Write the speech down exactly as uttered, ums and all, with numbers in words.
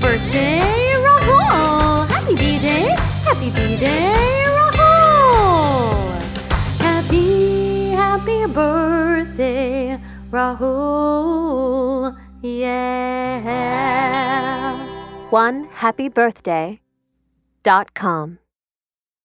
birthday, Rahul! Happy B-Day! Happy B-Day, Rahul! Happy, happy birthday, Rahul! Yeah! one happy birthday dot com